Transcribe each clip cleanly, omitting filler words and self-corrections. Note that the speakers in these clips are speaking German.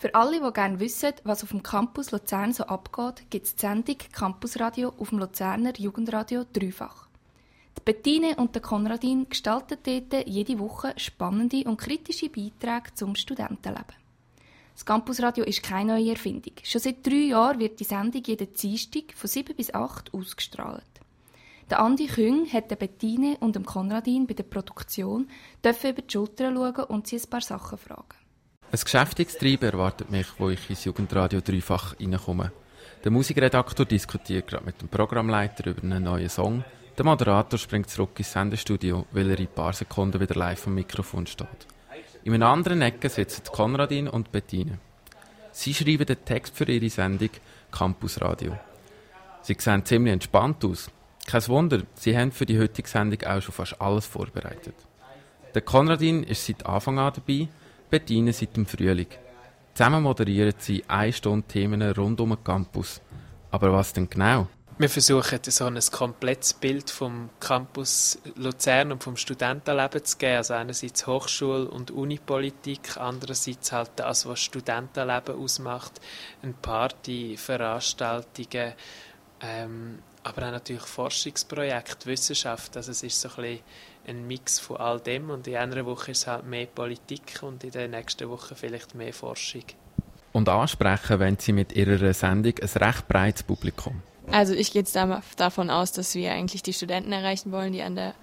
Für alle, die gerne wissen, was auf dem Campus Luzern so abgeht, gibt es die Sendung Campusradio auf dem Luzerner Jugendradio dreifach. Die Bettine und der Konradin gestalten dort jede Woche spannende und kritische Beiträge zum Studentenleben. Das Campusradio ist keine neue Erfindung. Schon seit 3 Jahren wird die Sendung jeden Dienstag von 7 bis 8 ausgestrahlt. Der Andi Küng hat der Bettine und dem Konradin bei der Produktion über die Schulter schauen und sie ein paar Sachen fragen. Ein geschäftiges Treiben erwartet mich, wo ich ins Jugendradio dreifach reinkomme. Der Musikredaktor diskutiert gerade mit dem Programmleiter über einen neuen Song. Der Moderator springt zurück ins Sendestudio, weil er in ein paar Sekunden wieder live am Mikrofon steht. In einer anderen Ecke sitzen Konradin und Bettine. Sie schreiben den Text für ihre Sendung Campusradio. Sie sehen ziemlich entspannt aus. Kein Wunder, sie haben für die heutige Sendung auch schon fast alles vorbereitet. Der Konradin ist seit Anfang an dabei, Bettine seit dem Frühling. Zusammen moderieren sie 1 Stunde Themen rund um den Campus. Aber was denn genau? Wir versuchen, so ein komplettes Bild vom Campus Luzern und vom Studentenleben zu geben. Also einerseits Hochschul- und Unipolitik, andererseits halt das, was Studentenleben ausmacht. Eine Party, Veranstaltungen, aber auch natürlich Forschungsprojekte, Wissenschaft. Also es ist so ein bisschen ein Mix von all dem. Und in einer Woche ist es halt mehr Politik und in der nächsten Woche vielleicht mehr Forschung. Und ansprechen wollen sie mit ihrer Sendung ein recht breites Publikum. Also ich gehe jetzt davon aus, dass wir eigentlich die Studenten erreichen wollen, die an der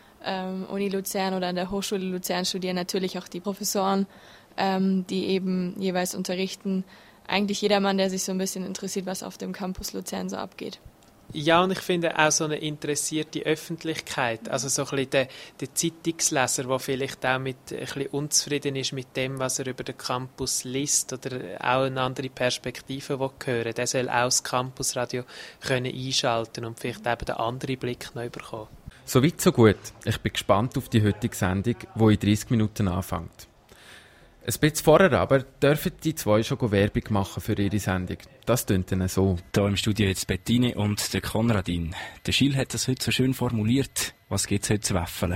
Uni Luzern oder an der Hochschule Luzern studieren. Natürlich auch die Professoren, die eben jeweils unterrichten. Eigentlich jedermann, der sich so ein bisschen interessiert, was auf dem Campus Luzern so abgeht. Ja, und ich finde auch so eine interessierte Öffentlichkeit, also so ein bisschen der Zeitungsleser, der vielleicht auch ein bisschen unzufrieden ist mit dem, was er über den Campus liest oder auch eine andere Perspektive hören, der soll auch das Campusradio können einschalten und vielleicht eben den anderen Blick noch bekommen. So weit, so gut. Ich bin gespannt auf die heutige Sendung, die in 30 Minuten anfängt. Ein bisschen vorher aber dürfen die zwei schon Werbung machen für ihre Sendung. Das tönt dann so. Hier im Studio jetzt Bettine und der Konradin. Der Gilles hat das heute so schön formuliert. Was gibt es heute zu wäffeln?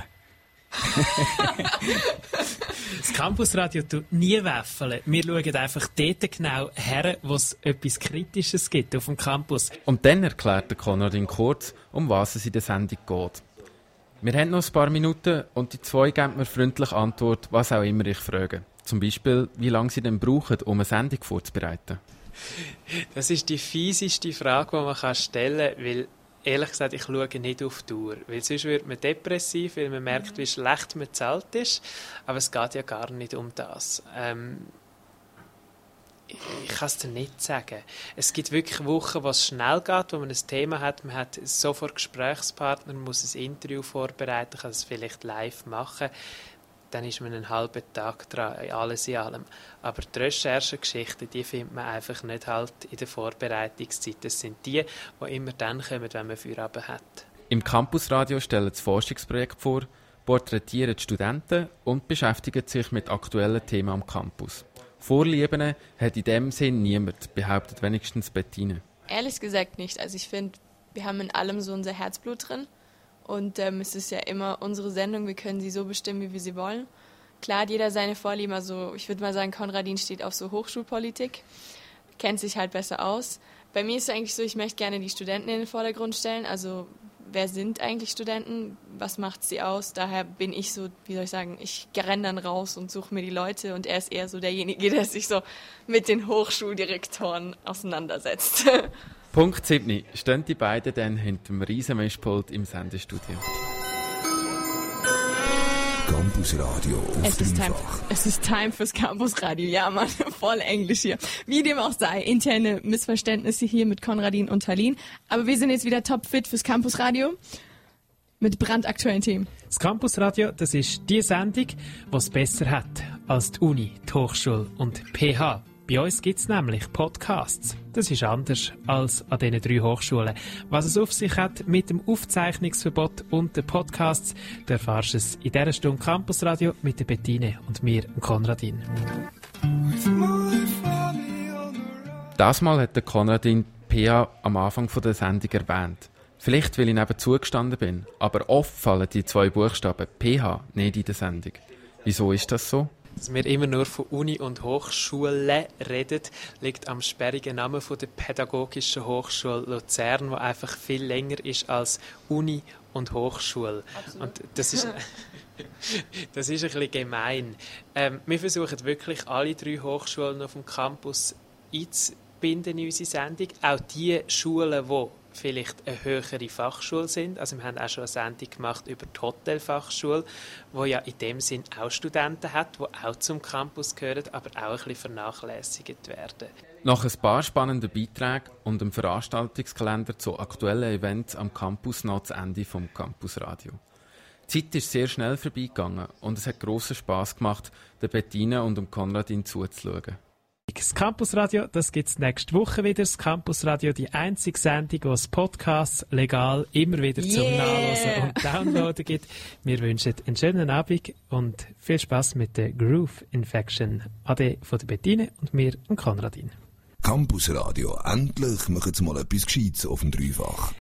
Das Campusradio tut nie wäffeln. Wir schauen einfach dort genau her, wo es etwas Kritisches gibt auf dem Campus. Und dann erklärt der Konradin kurz, um was es in der Sendung geht. Wir haben noch ein paar Minuten und die zwei geben mir freundlich Antwort, was auch immer ich frage. Zum Beispiel, wie lange sie denn brauchen, um eine Sendung vorzubereiten. Das ist die fieseste Frage, die man stellen kann, weil ehrlich gesagt, ich schaue nicht auf die Uhr. Weil sonst wird man depressiv, weil man merkt, wie schlecht man bezahlt ist. Aber es geht ja gar nicht um das. Ich kann es dir nicht sagen. Es gibt wirklich Wochen, wo es schnell geht, wo man ein Thema hat. Man hat sofort Gesprächspartner, man muss ein Interview vorbereiten, kann es vielleicht live machen. Dann ist man einen halben Tag dran, alles in allem. Aber die Recherchegeschichten, die findet man einfach nicht halt in der Vorbereitungszeit. Das sind die immer dann kommen, wenn man Feierabend hat. Im Campusradio stellen das Forschungsprojekt vor, porträtieren die Studenten und beschäftigen sich mit aktuellen Themen am Campus. Vorlieben hat in dem Sinn niemand, behauptet wenigstens Bettine. Ehrlich gesagt nicht. Also ich finde, wir haben in allem so unser Herzblut drin. Und es ist ja immer unsere Sendung, wir können sie so bestimmen, wie wir sie wollen. Klar hat jeder seine Vorlieben, also ich würde mal sagen, Konradin steht auf so Hochschulpolitik, kennt sich halt besser aus. Bei mir ist es eigentlich so, ich möchte gerne die Studenten in den Vordergrund stellen, also wer sind eigentlich Studenten, was macht sie aus? Daher bin ich so, wie soll ich sagen, ich renne dann raus und suche mir die Leute und er ist eher so derjenige, der sich so mit den Hochschuldirektoren auseinandersetzt. Punkt 7. Stehen die beiden dann hinter dem Riesenmischpult im Sendestudio. Campusradio auf dreifach. Es ist Time fürs Campusradio. Ja, Mann, voll Englisch hier. Wie dem auch sei, interne Missverständnisse hier mit Konradin und Talin. Aber wir sind jetzt wieder topfit fürs Campusradio mit brandaktuellen Themen. Das Campusradio, das ist die Sendung, die es besser hat als die Uni, die Hochschule und die PH. Bei uns gibt es nämlich Podcasts. Das ist anders als an diesen 3 Hochschulen. Was es auf sich hat mit dem Aufzeichnungsverbot und den Podcasts, du erfährst es in dieser Stunde Campusradio mit der Bettine und mir, dem Konradin. Das Mal hat der Konradin PH am Anfang der Sendung erwähnt. Vielleicht, weil ich neben zugestanden bin, aber oft fallen die 2 Buchstaben PH nicht in der Sendung. Wieso ist das so? Dass wir immer nur von Uni und Hochschule reden, liegt am sperrigen Namen von der Pädagogischen Hochschule Luzern, die einfach viel länger ist als Uni und Hochschule. Absolut. Und das ist ein bisschen gemein. Wir versuchen wirklich, alle 3 Hochschulen auf dem Campus einzubinden in unsere Sendung. Auch die Schulen, die vielleicht eine höhere Fachschule sind. Also wir haben auch schon eine Sendung gemacht über die Hotelfachschule, die ja in dem Sinn auch Studenten hat, die auch zum Campus gehören, aber auch ein bisschen vernachlässigt werden. Nach ein paar spannenden Beiträgen und einem Veranstaltungskalender zu aktuellen Events am Campus noch das Ende vom Campusradio. Die Zeit ist sehr schnell vorbeigegangen und es hat grossen Spass gemacht, der Bettine und dem Konradin zuzuschauen. Das Campusradio, das gibt es nächste Woche wieder. Das Campusradio, die einzige Sendung, die es Podcasts legal immer wieder zum Nachlesen und Downloaden gibt. Wir wünschen einen schönen Abend und viel Spass mit der Groove Infection. Ade von der Bettine und mir, dem Konradin. Campusradio, endlich machen Sie mal etwas Gescheites auf dem Dreifach.